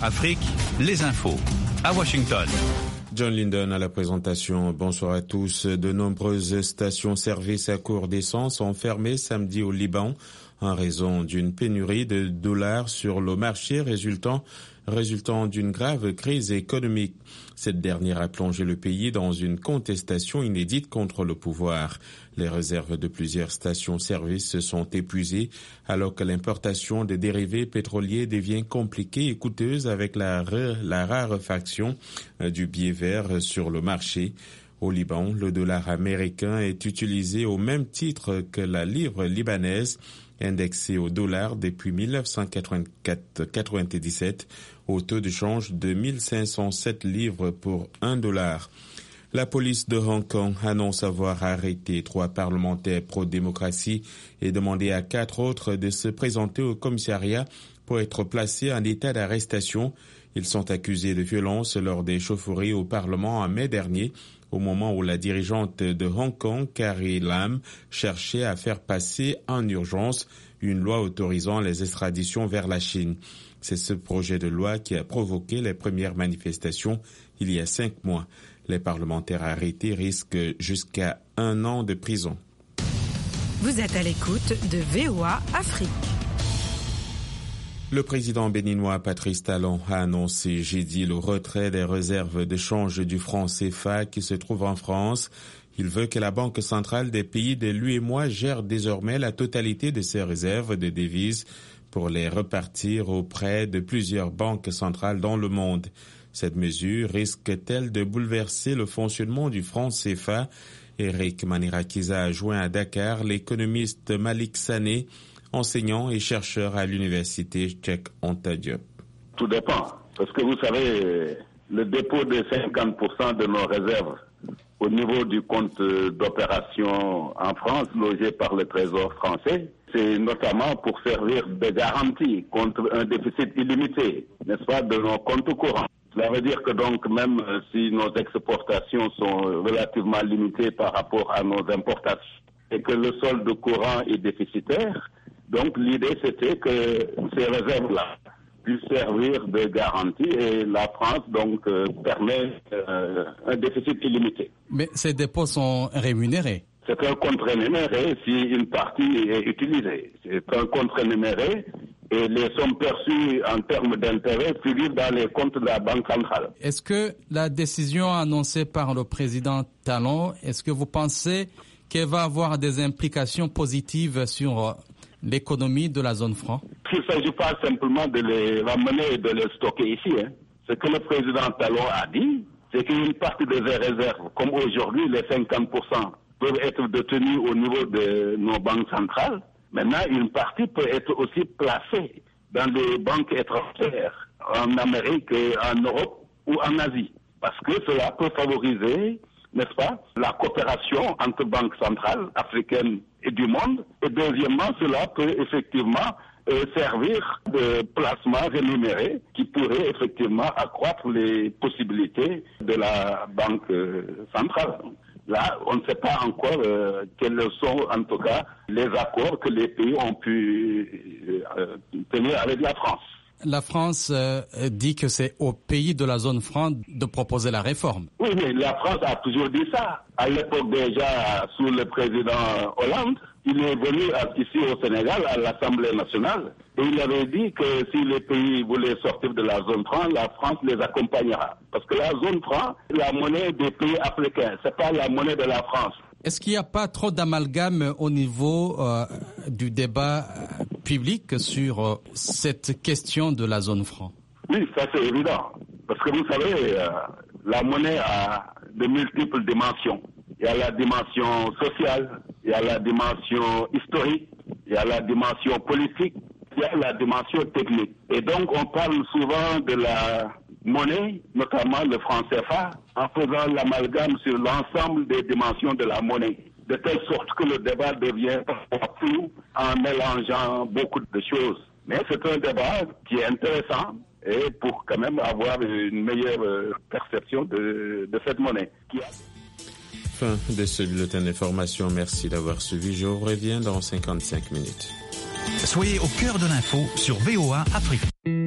Afrique, les infos. À Washington. John Linden à la présentation. Bonsoir à tous. De nombreuses stations-service à court d'essence ont fermé samedi au Liban en raison d'une pénurie de dollars sur le marché résultant d'une grave crise économique. Cette dernière a plongé le pays dans une contestation inédite contre le pouvoir. Les réserves de plusieurs stations-service se sont épuisées alors que l'importation de dérivés pétroliers devient compliquée et coûteuse avec la raréfaction du billet vert sur le marché. Au Liban, le dollar américain est utilisé au même titre que la livre libanaise, indexée au dollar depuis 1997 au taux de change de 1507 livres pour $1. La police de Hong Kong annonce avoir arrêté 3 parlementaires pro-démocratie et demandé à 4 autres de se présenter au commissariat pour être placés en état d'arrestation. Ils sont accusés de violence lors des chaufferées au Parlement en mai dernier, au moment où la dirigeante de Hong Kong, Carrie Lam, cherchait à faire passer en urgence une loi autorisant les extraditions vers la Chine. C'est ce projet de loi qui a provoqué les premières manifestations il y a 5 mois. Les parlementaires arrêtés risquent jusqu'à 1 an de prison. Vous êtes à l'écoute de VOA Afrique. Le président béninois Patrice Talon a annoncé jeudi le retrait des réserves de change du franc CFA qui se trouve en France. Il veut que la Banque centrale des pays de l'UEMOA gère désormais la totalité de ses réserves de devises pour les repartir auprès de plusieurs banques centrales dans le monde. Cette mesure risque-t-elle de bouleverser le fonctionnement du franc CFA? Eric Manirakiza a joint à Dakar l'économiste Malik Sané, enseignant et chercheur à l'université Cheikh Anta Diop. Tout dépend, parce que vous savez, le dépôt de 50% de nos réserves au niveau du compte d'opération en France, logé par le Trésor français, c'est notamment pour servir de garantie contre un déficit illimité, n'est-ce pas, de nos comptes courants. Cela veut dire que donc même si nos exportations sont relativement limitées par rapport à nos importations et que le solde courant est déficitaire, donc l'idée c'était que ces réserves-là puissent servir de garantie et la France donc permet un déficit illimité. Mais ces dépôts sont rémunérés? C'est un compte rémunéré si une partie est utilisée. C'est un compte rémunéré et les sommes perçues en termes d'intérêt figurent dans les comptes de la Banque centrale. Est-ce que la décision annoncée par le président Talon, est-ce que vous pensez qu'elle va avoir des implications positives sur l'économie de la zone franc? Il ne s'agit pas simplement de les ramener et de les stocker ici. Ce que le président Talon a dit, c'est qu'une partie de ces réserves, comme aujourd'hui les 50%, peuvent être détenus au niveau de nos banques centrales. Maintenant, une partie peut être aussi placée dans les banques étrangères, en Amérique, en Europe ou en Asie. Parce que cela peut favoriser, n'est-ce pas, la coopération entre banques centrales africaines et du monde. Et deuxièmement, cela peut effectivement servir de placement rémunéré qui pourrait effectivement accroître les possibilités de la banque centrale. Là, on ne sait pas encore quels sont en tout cas les accords que les pays ont pu tenir avec la France. La France dit que c'est au pays de la zone franc de proposer la réforme. Oui, mais la France a toujours dit ça. À l'époque déjà, sous le président Hollande, il est venu ici au Sénégal, à l'Assemblée nationale, et il avait dit que si les pays voulaient sortir de la zone franc, la France les accompagnera. Parce que la zone franc, c'est la monnaie des pays africains, c'est pas la monnaie de la France. Est-ce qu'il n'y a pas trop d'amalgame au niveau du débat public sur cette question de la zone franc? Oui, ça c'est évident. Parce que vous savez, la monnaie a de multiples dimensions. Il y a la dimension sociale, il y a la dimension historique, il y a la dimension politique, il y a la dimension technique. Et donc on parle souvent de la monnaie, notamment le franc CFA, en faisant l'amalgame sur l'ensemble des dimensions de la monnaie, de telle sorte que le débat devient flou en mélangeant beaucoup de choses. Mais c'est un débat qui est intéressant et pour quand même avoir une meilleure perception de cette monnaie. Fin de ce bulletin d'information. Merci d'avoir suivi. Je reviens dans 55 minutes. Soyez au cœur de l'info sur VOA Afrique.